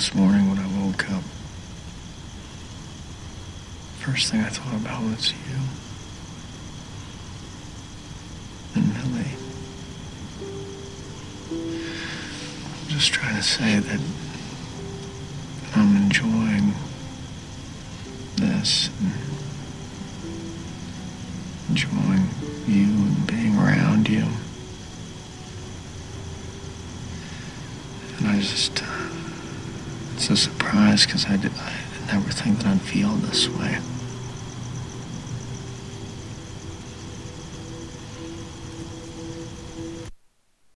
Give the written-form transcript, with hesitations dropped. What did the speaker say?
this morning when I woke up, first thing I thought about was you and Millie. I'm just trying to say that I'm enjoying this and enjoying you and being around you. And I just, it's a surprise because I did never think that I'd feel this way.